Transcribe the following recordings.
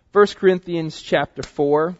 1 Corinthians chapter 4.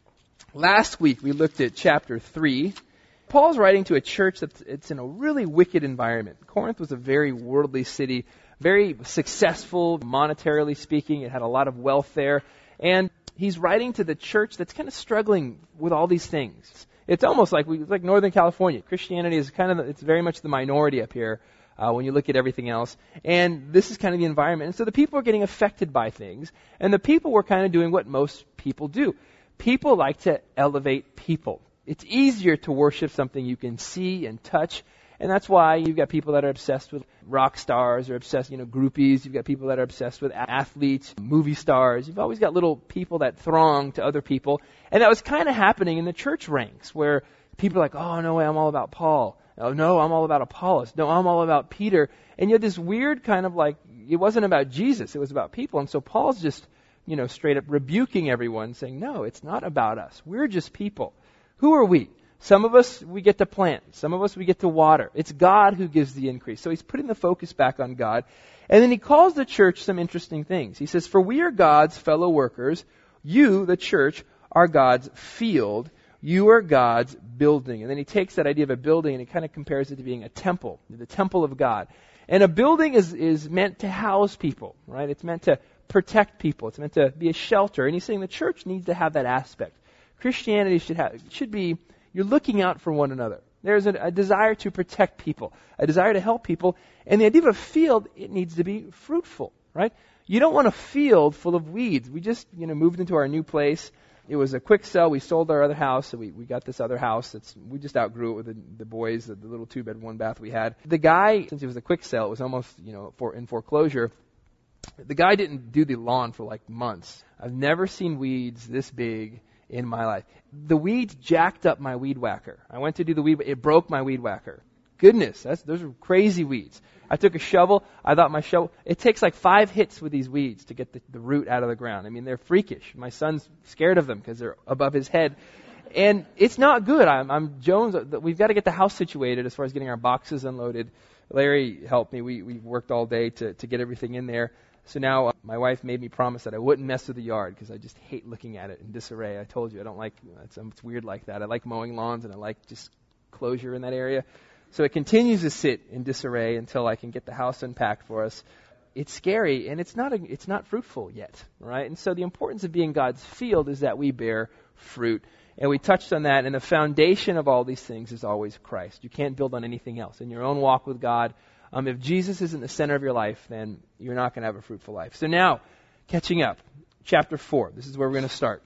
Last week we looked at chapter 3. Paul's writing to a church that's in a really wicked environment. Corinth was a very worldly city, very successful monetarily speaking. It had a lot of wealth there. And he's writing to the church that's kind of struggling with all these things. It's almost like Northern California. Christianity is it's very much the minority up here when you look at everything else. And this is kind of the environment. And so the people are getting affected by things. And the people were kind of doing what most people do. People like to elevate people. It's easier to worship something you can see and touch. And that's why you've got people that are obsessed with rock stars or obsessed, groupies. You've got people that are obsessed with athletes, movie stars. You've always got little people that throng to other people. And that was kind of happening in the church ranks where people are like, oh, no way, I'm all about Paul. Oh, no, I'm all about Apollos. No, I'm all about Peter. And you had this weird kind of it wasn't about Jesus. It was about people. And so Paul's just, straight up rebuking everyone saying, no, it's not about us. We're just people. Who are we? Some of us, we get to plant. Some of us, we get to water. It's God who gives the increase. So he's putting the focus back on God. And then he calls the church some interesting things. He says, for we are God's fellow workers. You, the church, are God's field. You are God's building. And then he takes that idea of a building and he kind of compares it to being a temple, the temple of God. And a building is meant to house people, right? It's meant to protect people. It's meant to be a shelter. And he's saying the church needs to have that aspect. Christianity should be, you're looking out for one another. There's a desire to protect people, a desire to help people. And the idea of a field, it needs to be fruitful, right? You don't want a field full of weeds. We just, moved into our new place. It was a quick sell. We sold our other house, so we got this other house. We just outgrew it with the boys, the little 2-bed, 1-bath we had. The guy, since it was a quick sell, it was almost, in foreclosure. The guy didn't do the lawn for months. I've never seen weeds this big in my life. The weeds jacked up my weed whacker. I went to do the weed, it broke my weed whacker. Goodness, those are crazy weeds. I took a shovel. I thought my shovel, it takes 5 hits with these weeds to get the root out of the ground. I mean, they're freakish. My son's scared of them because they're above his head. And it's not good. I'm Jones. We've got to get the house situated as far as getting our boxes unloaded. Larry helped me. We worked all day to get everything in there. So now my wife made me promise that I wouldn't mess with the yard because I just hate looking at it in disarray. I told you I don't like it's weird like that. I like mowing lawns and I like just closure in that area. So it continues to sit in disarray until I can get the house unpacked for us. It's scary and it's not fruitful yet, right? And so the importance of being God's field is that we bear fruit. And we touched on that, and the foundation of all these things is always Christ. You can't build on anything else. In your own walk with God, if Jesus isn't the center of your life, then you're not going to have a fruitful life. So now, catching up, chapter 4. This is where we're going to start.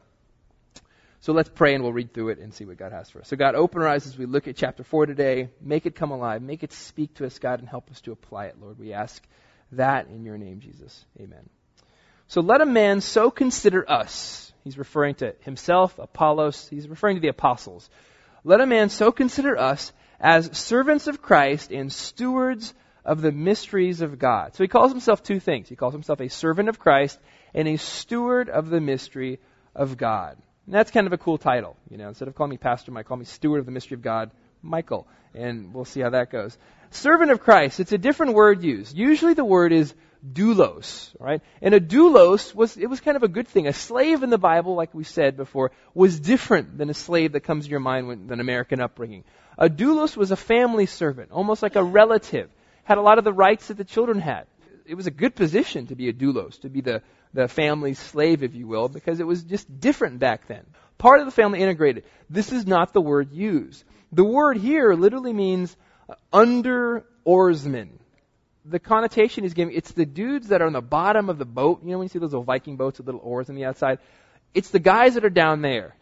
So let's pray and we'll read through it and see what God has for us. So God, open our eyes as we look at chapter 4 today. Make it come alive. Make it speak to us, God, and help us to apply it, Lord. We ask that in your name, Jesus. Amen. So let a man so consider us. He's referring to himself, Apollos. He's referring to the apostles. Let a man so consider us as servants of Christ and stewards of the mysteries of God. So he calls himself two things. He calls himself a servant of Christ and a steward of the mystery of God. And that's kind of a cool title. Instead of calling me Pastor Mike, call me steward of the mystery of God, Michael. And we'll see how that goes. Servant of Christ, it's a different word used. Usually the word is doulos, right? And a doulos was kind of a good thing. A slave in the Bible, like we said before, was different than a slave that comes to your mind with an American upbringing. A doulos was a family servant, almost like a relative. Had a lot of the rights that the children had. It was a good position to be a doulos, to be the family's slave, if you will, because it was just different back then. Part of the family integrated. This is not the word used. The word here literally means under oarsmen. The connotation is given, it's the dudes that are on the bottom of the boat. When you see those little Viking boats with little oars on the outside? It's the guys that are down there.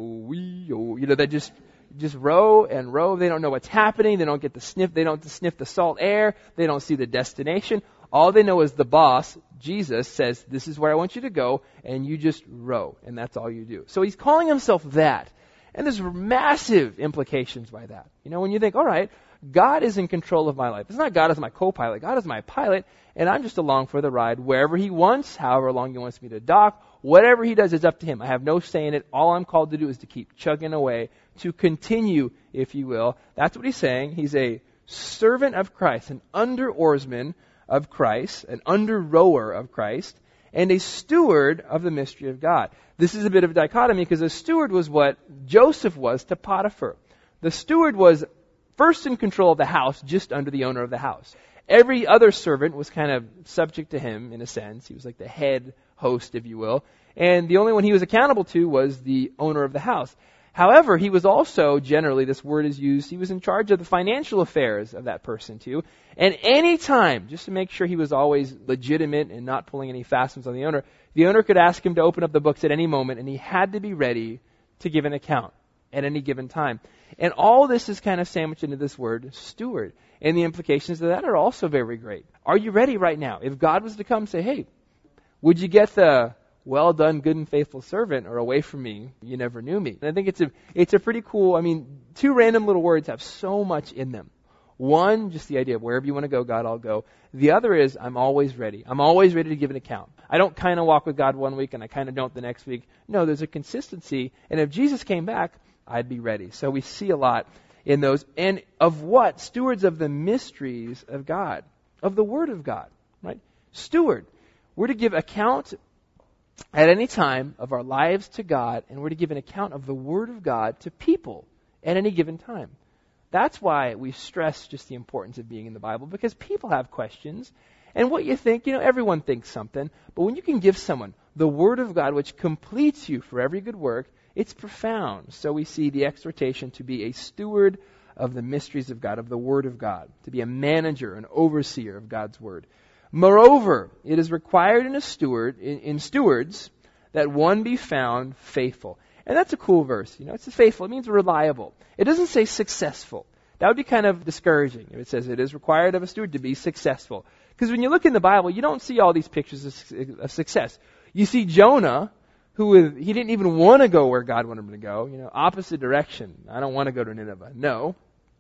That just row and row. They don't know what's happening. They don't get the sniff. They don't sniff the salt air. They don't see the destination. All they know is the boss, Jesus, says, this is where I want you to go, and you just row, and that's all you do. So he's calling himself that. And there's massive implications by that. When you think, all right, God is in control of my life. It's not God as my co-pilot. God is my pilot, and I'm just along for the ride wherever he wants, however long he wants me to dock. Whatever he does is up to him. I have no say in it. All I'm called to do is to keep chugging away, to continue, if you will. That's what he's saying. He's a servant of Christ, an under-oarsman of Christ, an under-rower of Christ. and a steward of the mystery of God. This is a bit of a dichotomy because a steward was what Joseph was to Potiphar. The steward was first in control of the house, just under the owner of the house. Every other servant was kind of subject to him in a sense. He was like the head host, if you will. And the only one he was accountable to was the owner of the house. However, he was also, generally, this word is used, he was in charge of the financial affairs of that person too. And any time, just to make sure he was always legitimate and not pulling any fast ones on the owner could ask him to open up the books at any moment, and he had to be ready to give an account at any given time. And all this is kind of sandwiched into this word, steward. And the implications of that are also very great. Are you ready right now? If God was to come and say, hey, would you get the well done, good and faithful servant, or away from me, you never knew me? And I think it's a pretty cool, two random little words have so much in them. One, just the idea of wherever you want to go, God, I'll go. The other is, I'm always ready. I'm always ready to give an account. I don't kind of walk with God one week and I kind of don't the next week. No, there's a consistency. And if Jesus came back, I'd be ready. So we see a lot in those. And of what? Stewards of the mysteries of God, of the Word of God, right? Steward. We're to give account at any time of our lives to God, and we're to give an account of the Word of God to people at any given time. That's why we stress just the importance of being in the Bible, because people have questions. And what you think, everyone thinks something. But when you can give someone the Word of God, which completes you for every good work, it's profound. So we see the exhortation to be a steward of the mysteries of God, of the Word of God, to be a manager, an overseer of God's Word. Moreover, it is required in stewards that one be found faithful. And that's a cool verse. It says faithful. It means reliable. It doesn't say successful. That would be kind of discouraging if it says it is required of a steward to be successful. Because when you look in the Bible, you don't see all these pictures of success. You see Jonah, he didn't even want to go where God wanted him to go. Opposite direction. I don't want to go to Nineveh. No.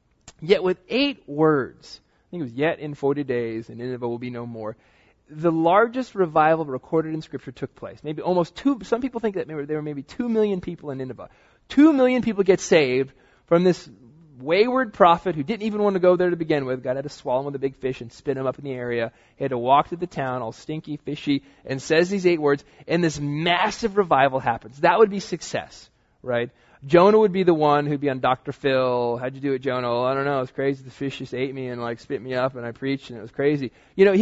Yet with 8 words, I think it was yet in 40 days and Nineveh will be no more, the largest revival recorded in Scripture took place. Maybe almost 2, some people think that there were maybe 2 million people in Nineveh. 2 million people get saved from this wayward prophet who didn't even want to go there to begin with. God had to swallow him with a big fish and spit him up in the area. He had to walk to the town all stinky, fishy, and says these 8 words, and this massive revival happens. That would be success, right? Jonah would be the one who'd be on Dr. Phil. How'd you do it, Jonah? Well, I don't know. It's crazy. The fish just ate me and spit me up and I preached and it was crazy.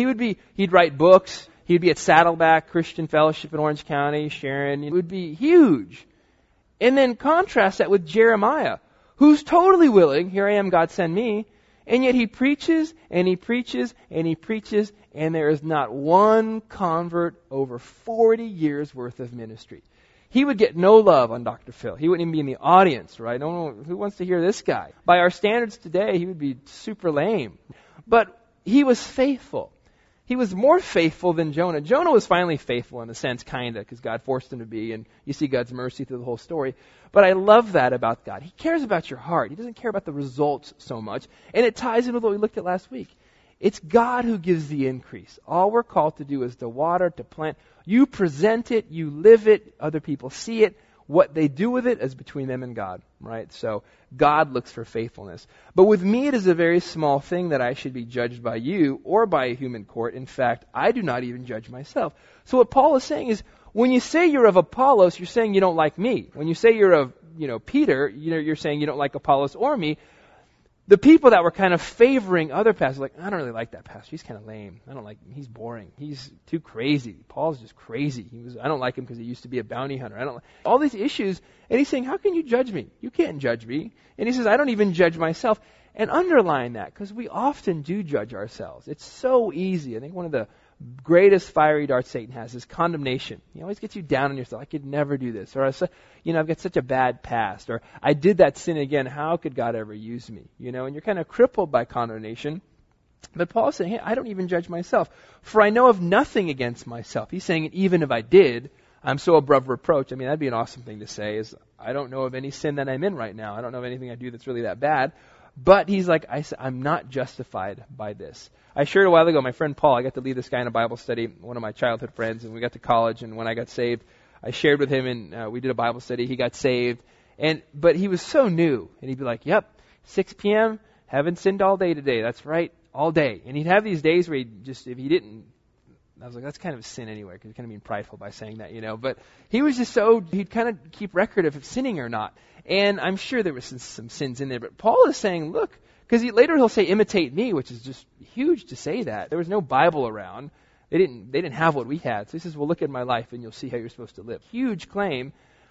He'd write books. He'd be at Saddleback Christian Fellowship in Orange County, sharing. It would be huge. And then contrast that with Jeremiah, who's totally willing. Here I am, God send me. And yet he preaches and he preaches and he preaches, and there is not one convert over 40 years worth of ministry. He would get no love on Dr. Phil. He wouldn't even be in the audience, right? No, who wants to hear this guy? By our standards today, he would be super lame. But he was faithful. He was more faithful than Jonah. Jonah was finally faithful in a sense, kind of, because God forced him to be, and you see God's mercy through the whole story. But I love that about God. He cares about your heart. He doesn't care about the results so much. And it ties in with what we looked at last week. It's God who gives the increase. All we're called to do is to water, to plant. You present it, you live it, other people see it. What they do with it is between them and God, right? So God looks for faithfulness. But with me, it is a very small thing that I should be judged by you or by a human court. In fact, I do not even judge myself. So what Paul is saying is, when you say you're of Apollos, you're saying you don't like me. When you say you're of, Peter, you're saying you don't like Apollos or me. The people that were kind of favoring other pastors, like, I don't really like that pastor. He's kind of lame. I don't like him. He's boring. He's too crazy. Paul's just crazy. I don't like him because he used to be a bounty hunter. I don't like all these issues. And he's saying, how can you judge me? You can't judge me. And he says, I don't even judge myself. And underline that, because we often do judge ourselves. It's so easy. I think one of the greatest fiery darts Satan has is condemnation. He always gets you down on yourself. I could never do this. Or, I've got such a bad past. Or, I did that sin again. How could God ever use me? And you're kind of crippled by condemnation. But Paul's saying, hey, I don't even judge myself. For I know of nothing against myself. He's saying, even if I did, I'm so above reproach. That'd be an awesome thing to say, is I don't know of any sin that I'm in right now. I don't know of anything I do that's really that bad. But he's like, I'm not justified by this. I shared a while ago, my friend Paul, I got to lead this guy in a Bible study, one of my childhood friends, and we got to college, and when I got saved, I shared with him, and we did a Bible study. He got saved, but he was so new, and he'd be like, yep, 6 p.m., haven't sinned all day today. That's right, all day. And he'd have these days where if he didn't I was like, that's kind of a sin anyway, because you're kind of being prideful by saying that, But he was just he'd kind of keep record of sinning or not. And I'm sure there was some sins in there. But Paul is saying, look, because later he'll say, imitate me, which is just huge to say that. There was no Bible around. They didn't have what we had. So he says, well, look at my life and you'll see how you're supposed to live. Huge claim.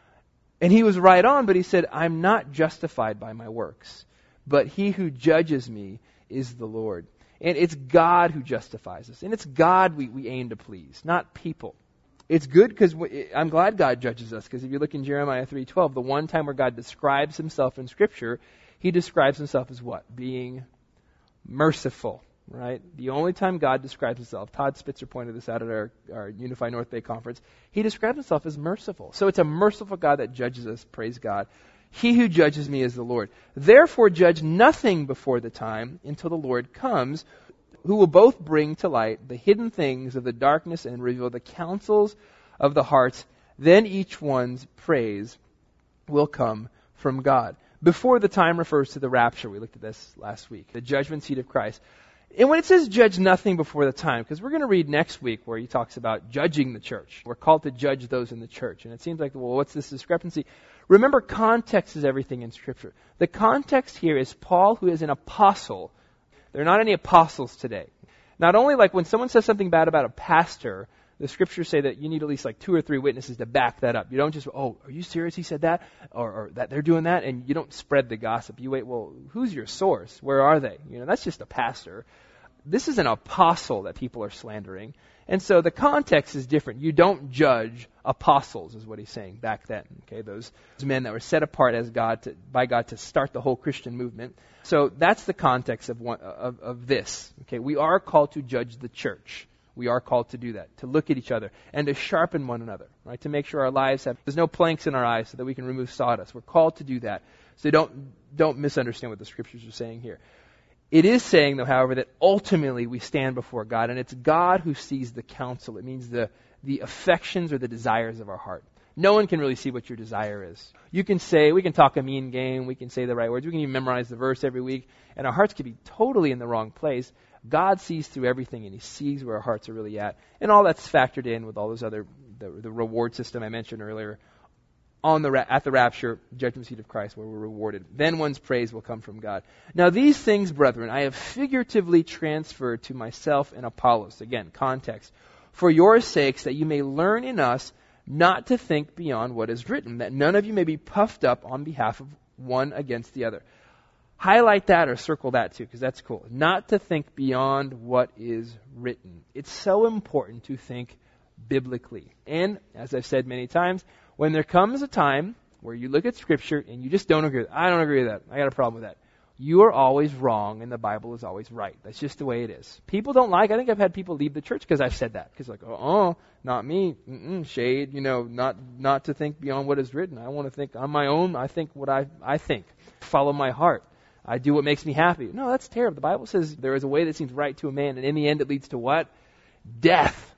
And he was right on, but he said, I'm not justified by my works, but he who judges me is the Lord. And it's God who justifies us. And it's God we aim to please, not people. It's good because I'm glad God judges us, because if you look in Jeremiah 3:12, the one time where God describes himself in Scripture, he describes himself as what? Being merciful, right? The only time God describes himself, Todd Spitzer pointed this out at our Unify North Bay conference, he describes himself as merciful. So it's a merciful God that judges us, praise God. He who judges me is the Lord. Therefore judge nothing before the time until the Lord comes, who will both bring to light the hidden things of the darkness and reveal the counsels of the hearts. Then each one's praise will come from God. Before the time refers to the rapture. We looked at this last week. The judgment seat of Christ. And when it says judge nothing before the time, because we're going to read next week where he talks about judging the church. We're called to judge those in the church. And it seems like, well, what's this discrepancy? Remember, context is everything in Scripture. The context here is Paul, who is an apostle. There are not any apostles today. Not only like when someone says something bad about a pastor, the Scriptures say that you need at least like 2 or 3 witnesses to back that up. You don't just, oh, are you serious he said that? Or that they're doing that? And you don't spread the gossip. You wait, well, who's your source? Where are they? That's just a pastor. This is an apostle that people are slandering. And so the context is different. You don't judge apostles, is what he's saying back then. Okay, those men that were set apart by God to start the whole Christian movement. So that's the context of this. Okay, we are called to judge the church. We are called to do that, to look at each other and to sharpen one another, right? To make sure our lives there's no planks in our eyes so that we can remove sawdust. We're called to do that. So don't misunderstand what the Scriptures are saying here. It is saying, though, however, that ultimately we stand before God, and it's God who sees the counsel. It means the affections or the desires of our heart. No one can really see what your desire is. We can talk a mean game, we can say the right words, we can even memorize the verse every week, and our hearts could be totally in the wrong place. God sees through everything, and he sees where our hearts are really at. And all that's factored in with all those other, the reward system I mentioned earlier, at the rapture, judgment seat of Christ, where we're rewarded. Then one's praise will come from God. Now these things, brethren, I have figuratively transferred to myself and Apollos. Again, context. For your sakes, that you may learn in us not to think beyond what is written, that none of you may be puffed up on behalf of one against the other. Highlight that or circle that too, because that's cool. Not to think beyond what is written. It's so important to think biblically. And, as I've said many times, when there comes a time where you look at Scripture and you just don't agree with it, I don't agree with that, I got a problem with that, you are always wrong and the Bible is always right. That's just the way it is. People don't I think I've had people leave the church because I've said that. Because not me, shade, not to think beyond what is written. I want to think on my own, I think what I think. Follow my heart. I do what makes me happy. No, that's terrible. The Bible says there is a way that seems right to a man, and in the end it leads to what? Death.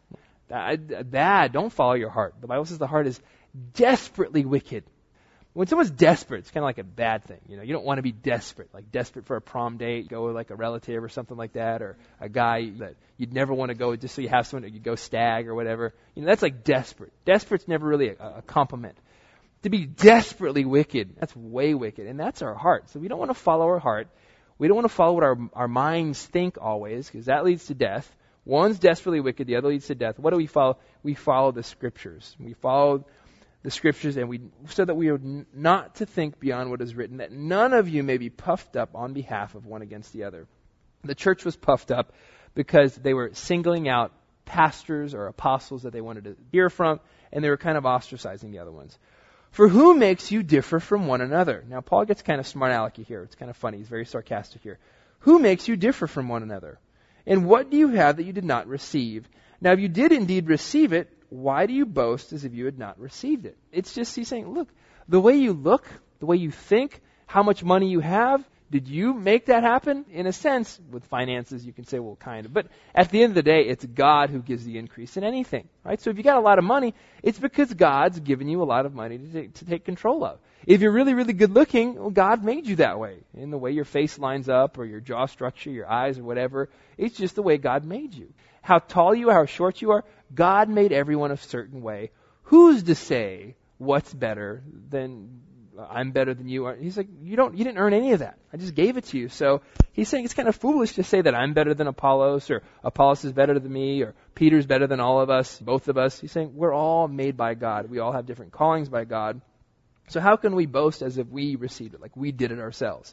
Bad. Don't follow your heart. The Bible says the heart is desperately wicked. When someone's desperate, it's kind of like a bad thing. You don't want to be desperate, like desperate for a prom date, go with like a relative or something like that, or a guy that you'd never want to go just so you have someone, you go stag or whatever. That's like desperate. Desperate's never really a compliment. To be desperately wicked, that's way wicked, and that's our heart. So we don't want to follow our heart. We don't want to follow what our minds think always, because that leads to death. One's desperately wicked, the other leads to death. What do we follow? We follow the Scriptures. We follow the Scriptures, and so that we are not to think beyond what is written, that none of you may be puffed up on behalf of one against the other. The church was puffed up because they were singling out pastors or apostles that they wanted to hear from, and they were kind of ostracizing the other ones. For who makes you differ from one another? Now, Paul gets kind of smart-alecky here. It's kind of funny. He's very sarcastic here. Who makes you differ from one another? And what do you have that you did not receive? Now, if you did indeed receive it, why do you boast as if you had not received it? It's just he's saying, look, the way you look, the way you think, how much money you have, Did you make that happen? In a sense, with finances, you can say, well, kind of. But at the end of the day, it's God who gives the increase in anything, right? So if you got a lot of money, it's because God's given you a lot of money to take control of. If you're really, really good looking, well, God made you that way. In the way your face lines up or your jaw structure, your eyes or whatever, it's just the way God made you. How tall you are, how short you are, God made everyone a certain way. Who's to say what's better than I'm better than you are? He's like, you didn't earn any of that. I just gave it to you. So he's saying it's kind of foolish to say that I'm better than Apollos, or Apollos is better than me, or Peter's better than all of us, both of us. He's saying we're all made by God. We all have different callings by God. So how can we boast as if we received it, like we did it ourselves?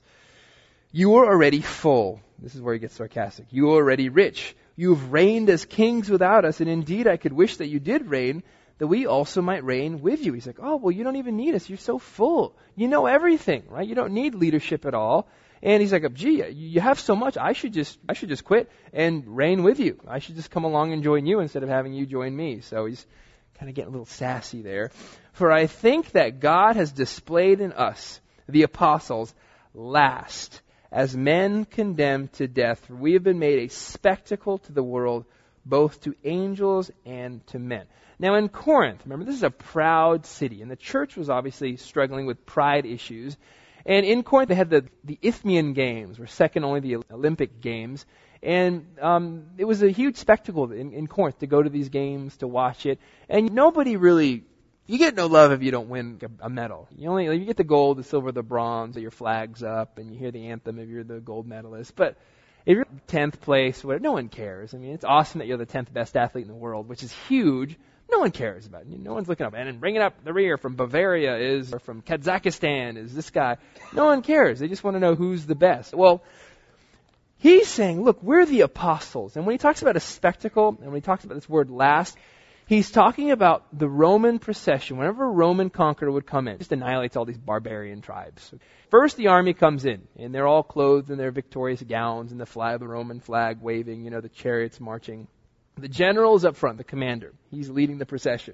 You are already full. This is where he gets sarcastic. You are already rich. You have reigned as kings without us, and indeed I could wish that you did reign, that we also might reign with you. He's like, oh, well, you don't even need us. You're so full. You know everything, right? You don't need leadership at all. And he's like, gee, you have so much. I should just quit and reign with you. I should just come along and join you instead of having you join me. So he's kind of getting a little sassy there. For I think that God has displayed in us, the apostles, last, as men condemned to death. For we have been made a spectacle to the world, both to angels and to men. Now in Corinth, remember, this is a proud city, and the church was obviously struggling with pride issues. And in Corinth, they had the Isthmian Games, were second only to the Olympic Games. And it was a huge spectacle in Corinth to go to these games, to watch it. And nobody really, you get no love if you don't win a medal. You get the gold, the silver, the bronze, your flag's up, and you hear the anthem if you're the gold medalist. But if you're 10th place, whatever, no one cares. I mean, it's awesome that you're the 10th best athlete in the world, which is huge. No one cares about it. No one's looking up. And then bringing up the rear from Bavaria or from Kazakhstan is this guy. No one cares. They just want to know who's the best. Well, he's saying, look, we're the apostles. And when he talks about a spectacle, and when he talks about this word last, he's talking about the Roman procession. Whenever a Roman conqueror would come in, just annihilates all these barbarian tribes. First, the army comes in, and they're all clothed in their victorious gowns, and the Roman flag waving, the chariots marching. The general's up front, the commander. He's leading the procession.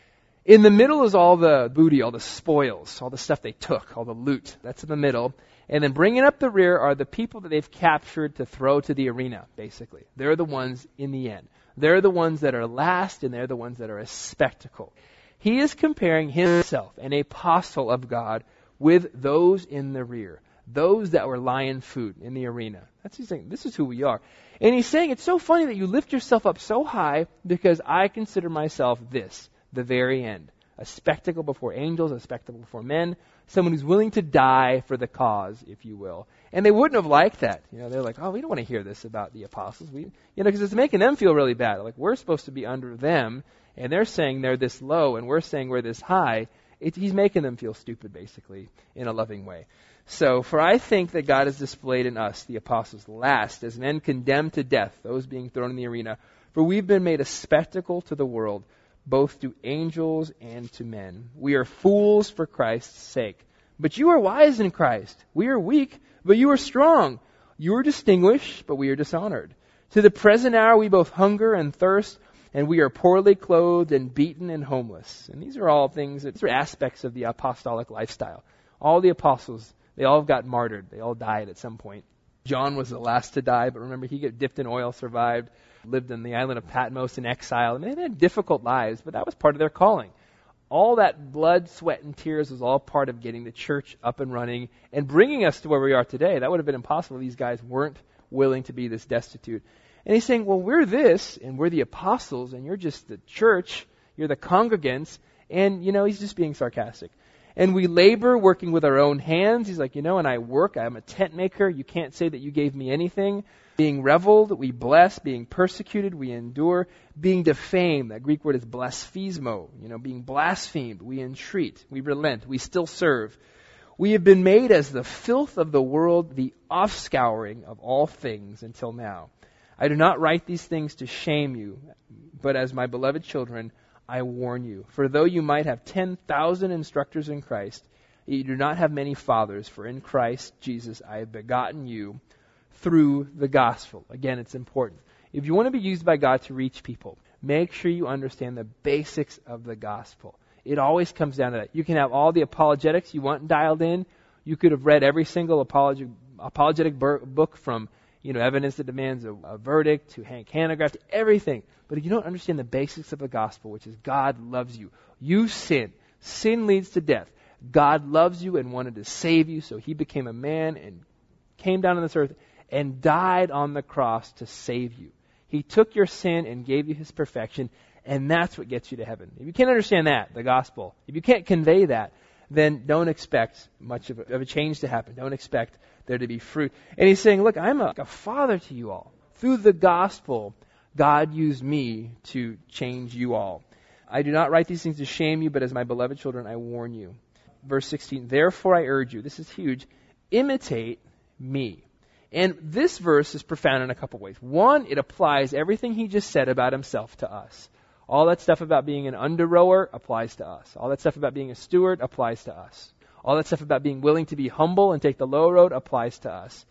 In the middle is all the booty, all the spoils, all the stuff they took, all the loot. That's in the middle. And then bringing up the rear are the people that they've captured to throw to the arena, basically. They're the ones in the end. They're the ones that are last, and they're the ones that are a spectacle. He is comparing himself, an apostle of God, with those in the rear, those that were lion food in the arena. That's he's saying, this is who we are. And he's saying, it's so funny that you lift yourself up so high, because I consider myself this, the very end. A spectacle before angels, a spectacle before men, someone who's willing to die for the cause, if you will. And they wouldn't have liked that. They're like, oh, we don't want to hear this about the apostles. Because it's making them feel really bad. Like, we're supposed to be under them, and they're saying they're this low, and we're saying we're this high. He's making them feel stupid, basically, in a loving way. So, for I think that God has displayed in us, the apostles, last, as men condemned to death, those being thrown in the arena. For we've been made a spectacle to the world, both to angels and to men. We are fools for Christ's sake. But you are wise in Christ. We are weak, but you are strong. You are distinguished, but we are dishonored. To the present hour we both hunger and thirst, and we are poorly clothed and beaten and homeless. And these are all things, these are aspects of the apostolic lifestyle. All the apostles, they all got martyred. They all died at some point. John was the last to die, but remember, he got dipped in oil, survived, lived in the island of Patmos in exile. I mean, they had difficult lives, but that was part of their calling. All that blood, sweat, and tears was all part of getting the church up and running and bringing us to where we are today. That would have been impossible if these guys weren't willing to be this destitute. And he's saying, well, we're this, and we're the apostles, and you're just the church, you're the congregants, and, he's just being sarcastic. And we labor working with our own hands. He's like, and I work. I'm a tent maker. You can't say that you gave me anything. Being reveled, we bless. Being persecuted, we endure. Being defamed, that Greek word is blasphemo. Being blasphemed, we entreat. We relent. We still serve. We have been made as the filth of the world, the offscouring of all things until now. I do not write these things to shame you, but as my beloved children, I warn you. For though you might have 10,000 instructors in Christ, you do not have many fathers, for in Christ Jesus I have begotten you through the gospel. Again, it's important. If you want to be used by God to reach people, make sure you understand the basics of the gospel. It always comes down to that. You can have all the apologetics you want dialed in. You could have read every single apologetic book from, evidence that demands a verdict to Hank Hanegraaff to everything. But if you don't understand the basics of the gospel, which is God loves you, you sin. Sin leads to death. God loves you and wanted to save you, so he became a man and came down on this earth and died on the cross to save you. He took your sin and gave you his perfection, and that's what gets you to heaven. If you can't understand that, the gospel, if you can't convey that, then don't expect much of a change to happen. Don't expect there to be fruit. And he's saying, look, I'm a father to you all. Through the gospel, God used me to change you all. I do not write these things to shame you, but as my beloved children, I warn you. Verse 16, therefore I urge you, this is huge, imitate me. And this verse is profound in a couple ways. One, it applies everything he just said about himself to us. All that stuff about being an under-rower applies to us. All that stuff about being a steward applies to us. All that stuff about being willing to be humble and take the low road applies to us.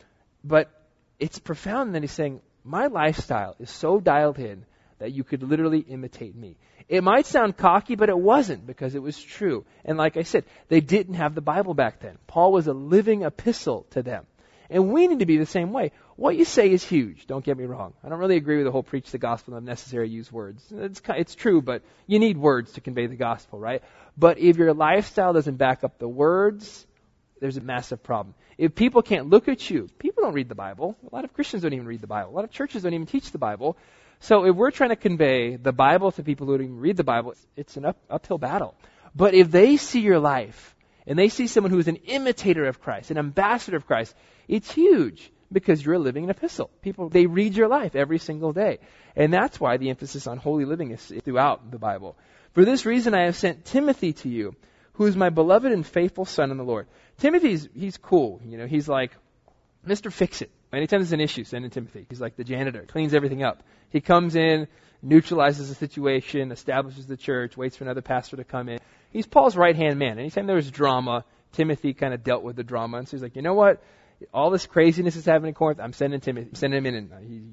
But it's profound that he's saying, my lifestyle is so dialed in that you could literally imitate me. It might sound cocky, but it wasn't, because it was true. And like I said, they didn't have the Bible back then. Paul was a living epistle to them. And we need to be the same way. What you say is huge, don't get me wrong. I don't really agree with the whole preach the gospel and unnecessary use words. It's true, but you need words to convey the gospel, right? But if your lifestyle doesn't back up the words, there's a massive problem. If people can't look at you, people don't read the Bible. A lot of Christians don't even read the Bible. A lot of churches don't even teach the Bible. So if we're trying to convey the Bible to people who don't even read the Bible, it's an uphill battle. But if they see your life, and they see someone who is an imitator of Christ, an ambassador of Christ, it's huge, because you're a living epistle. People, they read your life every single day. And that's why the emphasis on holy living is throughout the Bible. For this reason I have sent Timothy to you, who is my beloved and faithful son in the Lord. He's cool. He's like Mr. Fix-It. Anytime there's an issue, send in Timothy. He's like the janitor, cleans everything up. He comes in, neutralizes the situation, establishes the church, waits for another pastor to come in. He's Paul's right-hand man. Anytime there was drama, Timothy kind of dealt with the drama. And so he's like, you know what? All this craziness is happening in Corinth. I'm sending Timothy, sending him in, and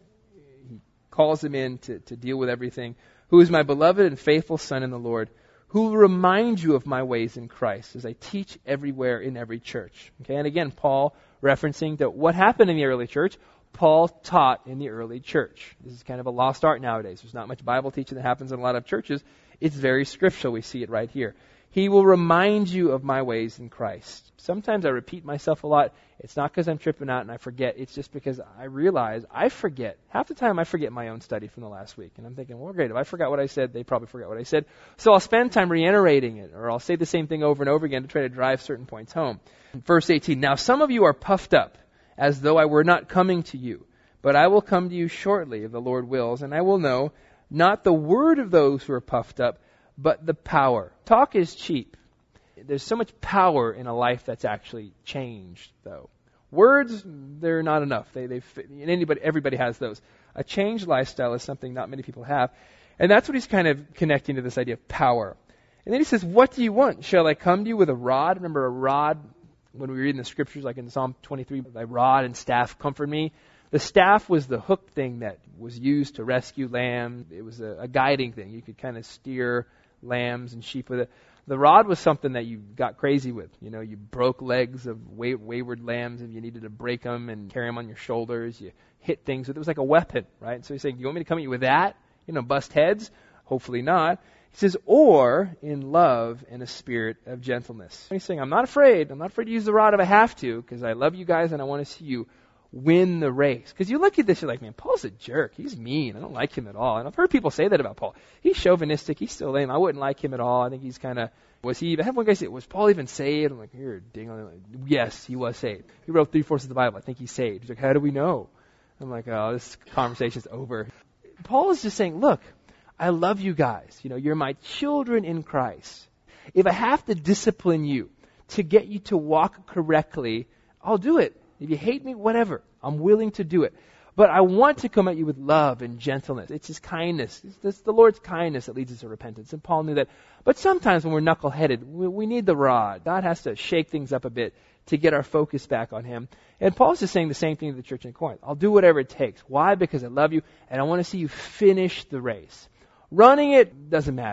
he calls him in to deal with everything. Who is my beloved and faithful son in the Lord, who will remind you of my ways in Christ, as I teach everywhere in every church. Okay, and again, Paul referencing to what happened in the early church. Paul taught in the early church. This is kind of a lost art nowadays. There's not much Bible teaching that happens in a lot of churches. It's very scriptural. We see it right here. He will remind you of my ways in Christ. Sometimes I repeat myself a lot. It's not because I'm tripping out and I forget. It's just because I realize I forget. Half the time I forget my own study from the last week. And I'm thinking, well, great. If I forgot what I said, they probably forgot what I said. So I'll spend time reiterating it, or I'll say the same thing over and over again to try to drive certain points home. Verse 18, now some of you are puffed up, as though I were not coming to you. But I will come to you shortly, if the Lord wills, and I will know not the word of those who are puffed up, but the power. Talk is cheap. There's so much power in a life that's actually changed, though. Words, they're not enough. Everybody has those. A changed lifestyle is something not many people have. And that's what he's kind of connecting to this idea of power. And then he says, what do you want? Shall I come to you with a rod? Remember a rod, when we read in the scriptures, like in Psalm 23, thy rod and staff comfort me. The staff was the hook thing that was used to rescue lambs. It was a guiding thing. You could kind of steer lambs and sheep with it. The rod was something that you got crazy with. You broke legs of wayward lambs and you needed to break them and carry them on your shoulders. You hit things with it. It was like a weapon, right? So he's saying, you want me to come at you with that? Bust heads? Hopefully not. He says, or in love and a spirit of gentleness. And he's saying, I'm not afraid. I'm not afraid to use the rod if I have to, because I love you guys and I want to see you win the race. Because you look at this, you're like, man, Paul's a jerk. He's mean. I don't like him at all. And I've heard people say that about Paul. He's chauvinistic. He's still lame. I wouldn't like him at all. I think he's kind of, I had one guy say, was Paul even saved? I'm like, you're a ding on it. Yes, he was saved. He wrote 3/4 of the Bible. I think he's saved. He's like, how do we know? I'm like, oh, this conversation's over. Paul is just saying, look, I love you guys. You're my children in Christ. If I have to discipline you to get you to walk correctly, I'll do it. If you hate me, whatever. I'm willing to do it. But I want to come at you with love and gentleness. It's His kindness. It's the Lord's kindness that leads us to repentance. And Paul knew that. But sometimes when we're knuckleheaded, we need the rod. God has to shake things up a bit to get our focus back on Him. And Paul's just saying the same thing to the church in Corinth. I'll do whatever it takes. Why? Because I love you and I want to see you finish the race. Running it doesn't matter.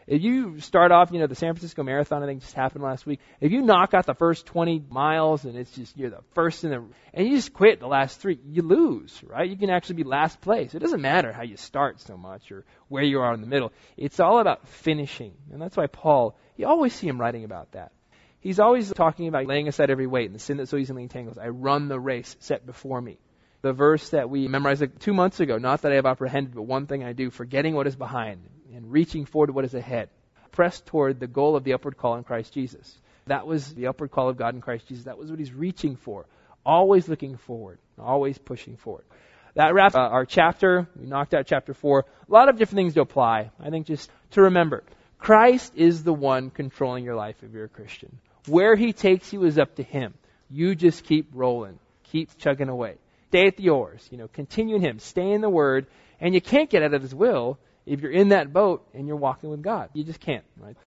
If you start off, the San Francisco Marathon, I think just happened last week. If you knock out the first 20 miles and it's just you're the first and you just quit the last 3, you lose, right? You can actually be last place. It doesn't matter how you start so much or where you are in the middle. It's all about finishing. And that's why Paul, you always see him writing about that. He's always talking about laying aside every weight and the sin that so easily entangles. I run the race set before me. The verse that we memorized 2 months ago, not that I have apprehended, but one thing I do, forgetting what is behind and reaching forward to what is ahead. Press toward the goal of the upward call in Christ Jesus. That was the upward call of God in Christ Jesus. That was what he's reaching for. Always looking forward. Always pushing forward. That wraps our chapter. We knocked out chapter 4. A lot of different things to apply. I think just to remember, Christ is the one controlling your life if you're a Christian. Where he takes you is up to him. You just keep rolling. Keep chugging away. Stay at the oars. Continue in him. Stay in the Word. And you can't get out of his will if you're in that boat and you're walking with God. You just can't, right?